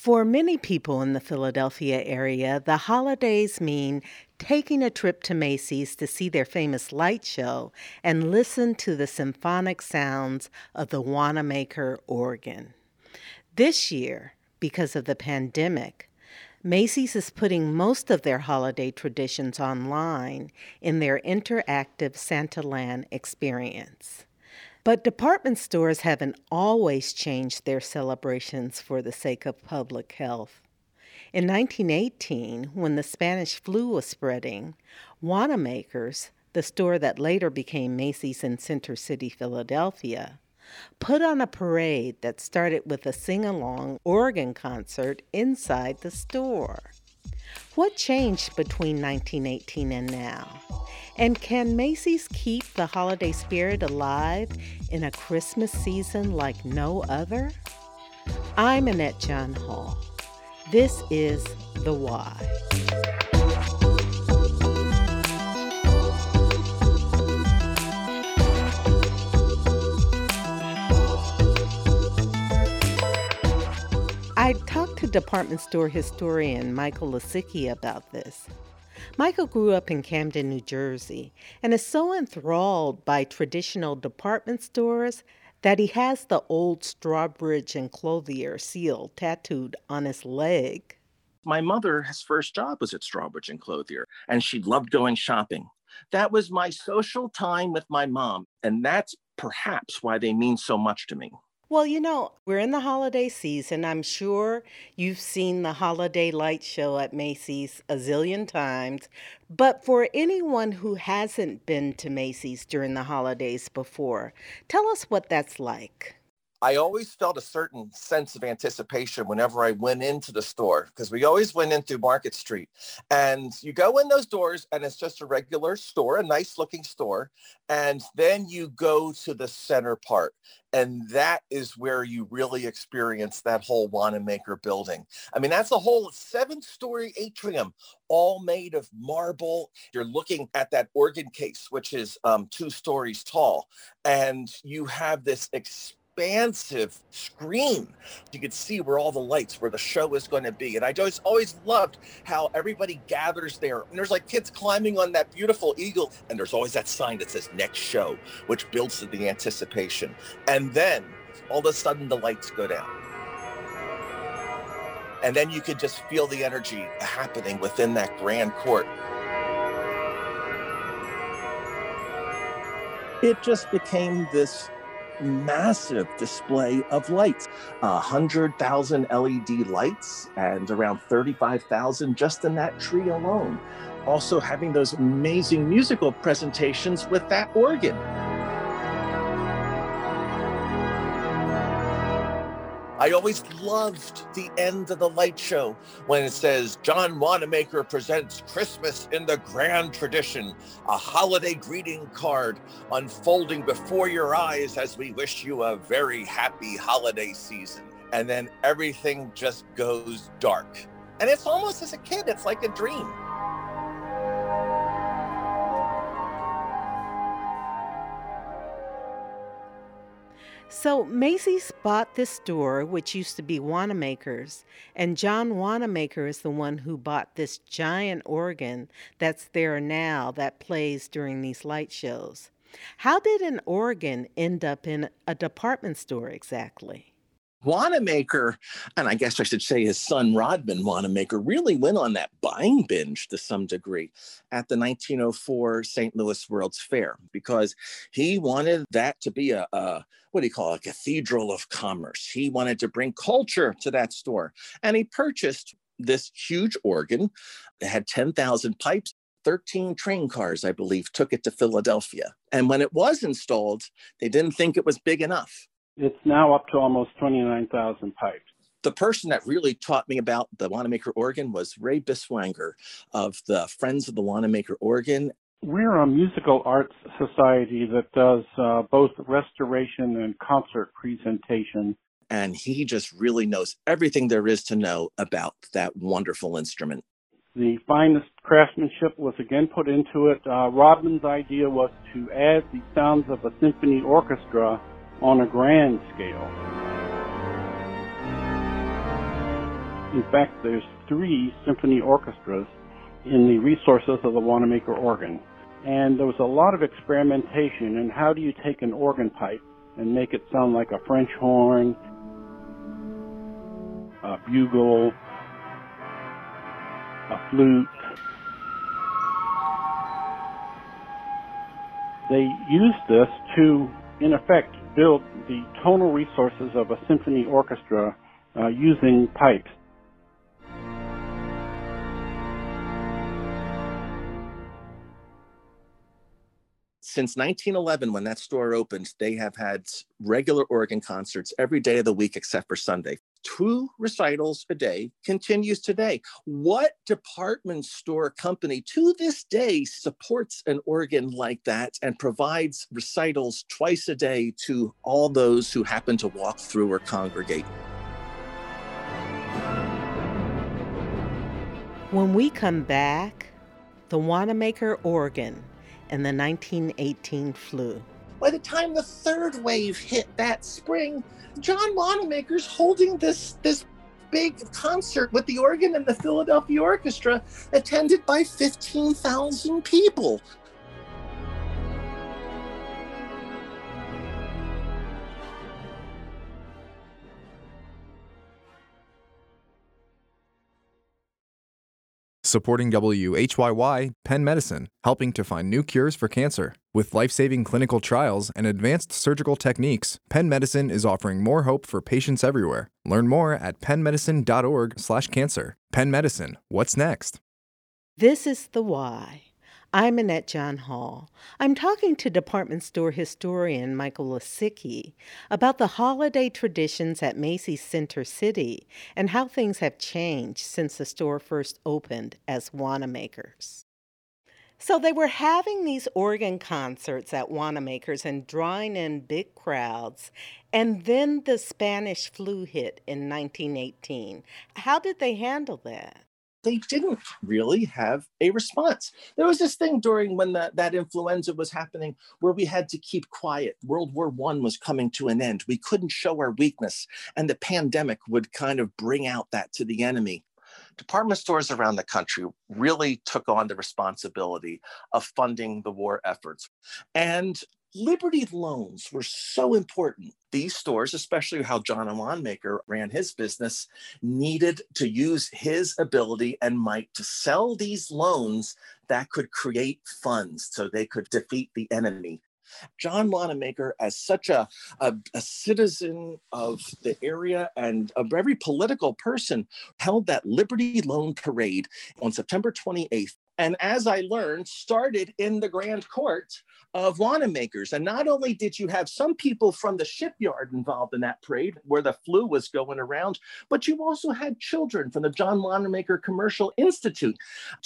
For many people in the Philadelphia area, the holidays mean taking a trip to Macy's to see their famous light show and listen to the symphonic sounds of the Wanamaker organ. This year, because of the pandemic, Macy's is putting most of their holiday traditions online in their interactive Santaland experience. But department stores haven't always changed their celebrations for the sake of public health. In 1918, when the Spanish flu was spreading, Wanamaker's, the store that later became Macy's in Center City, Philadelphia, put on a parade that started with a sing-along organ concert inside the store. What changed between 1918 and now? And can Macy's keep the holiday spirit alive in a Christmas season like no other? I'm Annette John Hall. This is The Why. I talked to department store historian Michael Lisicky about this. Michael grew up in Camden, New Jersey, and is so enthralled by traditional department stores that he has the old Strawbridge and Clothier seal tattooed on his leg. My mother's first job was at Strawbridge and Clothier, and she loved going shopping. That was my social time with my mom, and that's perhaps why they mean so much to me. Well, we're in the holiday season. I'm sure you've seen the holiday light show at Macy's a zillion times. But for anyone who hasn't been to Macy's during the holidays before, tell us what that's like. I always felt a certain sense of anticipation whenever I went into the store, because we always went in through Market Street. And you go in those doors and it's just a regular store, a nice looking store. And then you go to the center part. And that is where you really experience that whole Wanamaker building. I mean, that's a whole 7-story atrium, all made of marble. You're looking at that organ case, which is 2 stories tall. And you have this expansive screen. You could see where all the lights, where the show is going to be. And I just always loved how everybody gathers there. And there's like kids climbing on that beautiful eagle. And there's always that sign that says next show, which builds to the anticipation. And then all of a sudden the lights go down. And then you could just feel the energy happening within that grand court. It just became this massive display of lights, 100,000 LED lights and around 35,000 just in that tree alone. Also having those amazing musical presentations with that organ. I always loved the end of the light show when it says, John Wanamaker presents Christmas in the Grand Tradition, a holiday greeting card unfolding before your eyes as we wish you a very happy holiday season. And then everything just goes dark. And it's almost, as a kid, it's like a dream. So Macy's bought this store, which used to be Wanamaker's, and John Wanamaker is the one who bought this giant organ that's there now that plays during these light shows. How did an organ end up in a department store exactly? Wanamaker, and I guess I should say his son Rodman Wanamaker, really went on that buying binge to some degree at the 1904 St. Louis World's Fair, because he wanted that to be a cathedral of commerce. He wanted to bring culture to that store. And he purchased this huge organ. It had 10,000 pipes. 13 train cars, I believe, took it to Philadelphia. And when it was installed, they didn't think it was big enough. It's now up to almost 29,000 pipes. The person that really taught me about the Wanamaker organ was Ray Biswanger of the Friends of the Wanamaker Organ. We're a musical arts society that does both restoration and concert presentation. And he just really knows everything there is to know about that wonderful instrument. The finest craftsmanship was again put into it. Rodman's idea was to add the sounds of a symphony orchestra on a grand scale. In fact, there's 3 symphony orchestras in the resources of the Wanamaker organ. And there was a lot of experimentation in how do you take an organ pipe and make it sound like a French horn, a bugle, a flute. They used this to, in effect, build the tonal resources of a symphony orchestra using pipes. Since 1911, when that store opened, they have had regular organ concerts every day of the week except for Sunday. 2 recitals a day continues today. What department store company to this day supports an organ like that and provides recitals twice a day to all those who happen to walk through or congregate? When we come back, the Wanamaker organ and the 1918 flu. By the time the 3rd wave hit that spring, John Wanamaker's holding this big concert with the organ and the Philadelphia Orchestra, attended by 15,000 people. Supporting WHYY, Penn Medicine, helping to find new cures for cancer. With life-saving clinical trials and advanced surgical techniques, Penn Medicine is offering more hope for patients everywhere. Learn more at pennmedicine.org/cancer. Penn Medicine, what's next? This is The Why. I'm Annette John Hall. I'm talking to department store historian Michael Lisicky about the holiday traditions at Macy's Center City and how things have changed since the store first opened as Wanamaker's. So they were having these organ concerts at Wanamaker's and drawing in big crowds, and then the Spanish flu hit in 1918. How did they handle that? They didn't really have a response. There was this thing during when that influenza was happening where we had to keep quiet. World War I was coming to an end. We couldn't show our weakness, and the pandemic would kind of bring out that to the enemy. Department stores around the country really took on the responsibility of funding the war efforts. And Liberty loans were so important. These stores, especially how John Wanamaker ran his business, needed to use his ability and might to sell these loans that could create funds so they could defeat the enemy. John Wanamaker, as such a citizen of the area and a very political person, held that Liberty Loan Parade on September 28th. And as I learned, started in the Grand Court of Wanamaker's. And not only did you have some people from the shipyard involved in that parade where the flu was going around, but you also had children from the John Wanamaker Commercial Institute.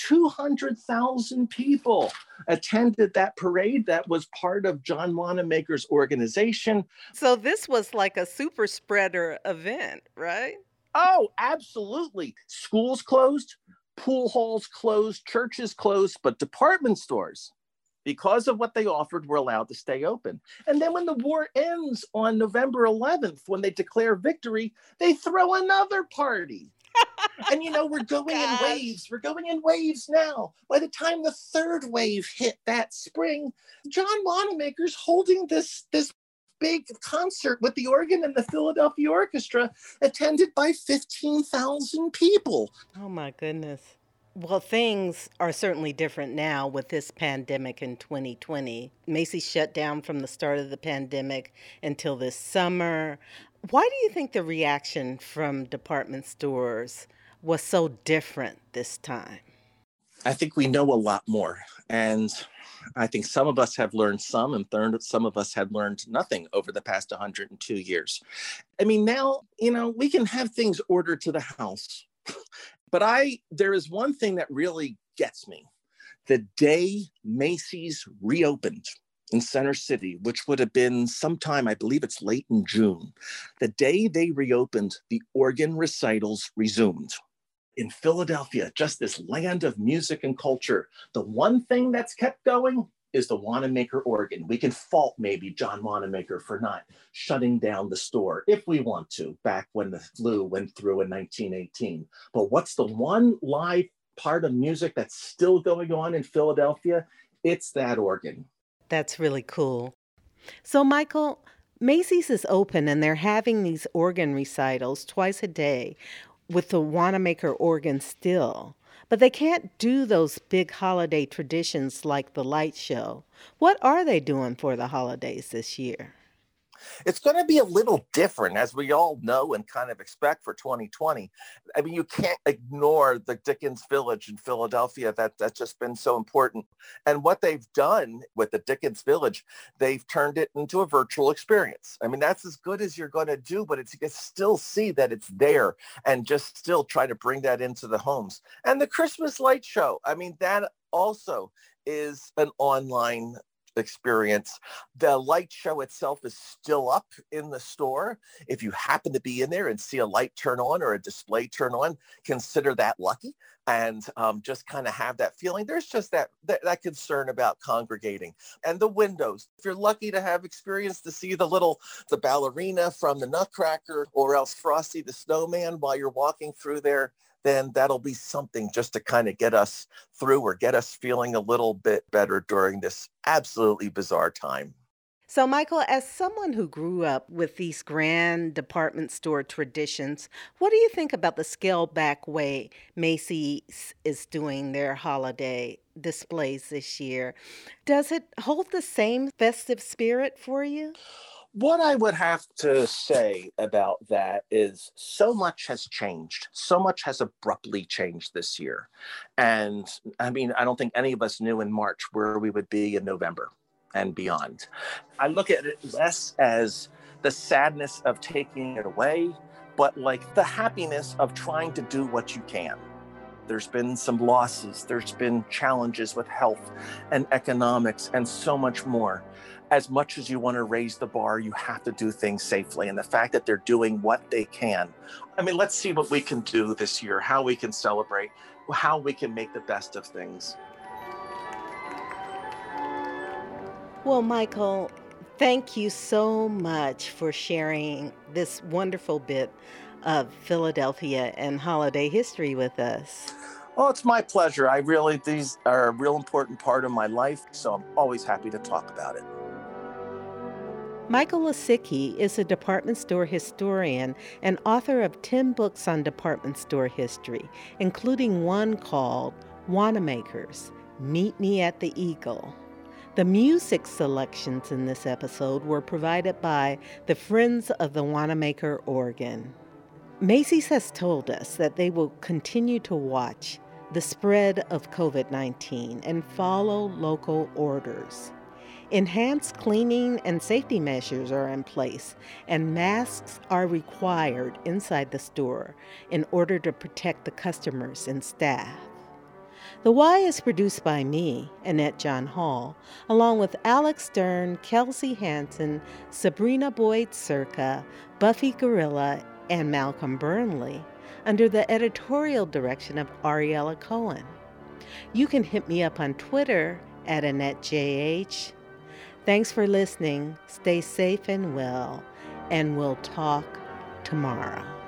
200,000 people attended that parade that was part of John Wanamaker's organization. So this was like a super spreader event, right? Oh, absolutely. Schools closed, pool halls closed, churches closed, but department stores, because of what they offered, were allowed to stay open. And then when the war ends on November 11th, when they declare victory, they throw another party. And we're going in waves. We're going in waves now. By the time the 3rd wave hit that spring, John Wanamaker's holding this big concert with the organ and the Philadelphia Orchestra, attended by 15,000 people. Oh my goodness. Well, things are certainly different now with this pandemic in 2020. Macy's shut down from the start of the pandemic until this summer. Why do you think the reaction from department stores was so different this time? I think we know a lot more. And I think some of us have learned some, and some of us have learned nothing over the past 102 years. I mean, now, we can have things ordered to the house. But there is one thing that really gets me. The day Macy's reopened in Center City, which would have been sometime, I believe it's late in June, the day they reopened, the organ recitals resumed. In Philadelphia, just this land of music and culture, the one thing that's kept going is the Wanamaker organ. We can fault maybe John Wanamaker for not shutting down the store if we want to, back when the flu went through in 1918. But what's the one live part of music that's still going on in Philadelphia? It's that organ. That's really cool. So, Michael, Macy's is open and they're having these organ recitals twice a day with the Wanamaker organ still. But they can't do those big holiday traditions like the light show. What are they doing for the holidays this year? It's going to be a little different, as we all know and kind of expect for 2020. I mean, you can't ignore the Dickens Village in Philadelphia. That's just been so important. And what they've done with the Dickens Village, they've turned it into a virtual experience. I mean, that's as good as you're going to do, but you can still see that it's there and just still try to bring that into the homes. And the Christmas light show, I mean, that also is an online experience. The light show itself is still up in the store. If you happen to be in there and see a light turn on or a display turn on, consider that lucky and just kind of have that feeling. There's just that concern about congregating. And the windows, if you're lucky to have experience to see the ballerina from the Nutcracker or else Frosty the Snowman while you're walking through there, then that'll be something just to kind of get us through or get us feeling a little bit better during this absolutely bizarre time. So, Michael, as someone who grew up with these grand department store traditions, what do you think about the scaled back way Macy's is doing their holiday displays this year? Does it hold the same festive spirit for you? What I would have to say about that is so much has changed. So much has abruptly changed this year. And I mean, I don't think any of us knew in March where we would be in November and beyond. I look at it less as the sadness of taking it away, but like the happiness of trying to do what you can. There's been some losses. There's been challenges with health and economics and so much more. As much as you want to raise the bar, you have to do things safely. And the fact that they're doing what they can. I mean, let's see what we can do this year, how we can celebrate, how we can make the best of things. Well, Michael, thank you so much for sharing this wonderful bit of Philadelphia and holiday history with us. Oh, it's my pleasure. These are a real important part of my life, so I'm always happy to talk about it. Michael Lisicky is a department store historian and author of 10 books on department store history, including one called Wanamakers, Meet Me at the Eagle. The music selections in this episode were provided by the Friends of the Wanamaker Organ. Macy's has told us that they will continue to watch the spread of COVID-19 and follow local orders. Enhanced cleaning and safety measures are in place, and masks are required inside the store in order to protect the customers and staff. The Why is produced by me, Annette John Hall, along with Alex Stern, Kelsey Hansen, Sabrina Boyd Circa, Buffy Gorilla, and Malcolm Burnley, under the editorial direction of Ariella Cohen. You can hit me up on Twitter at AnnetteJH. Thanks for listening. Stay safe and well, and we'll talk tomorrow.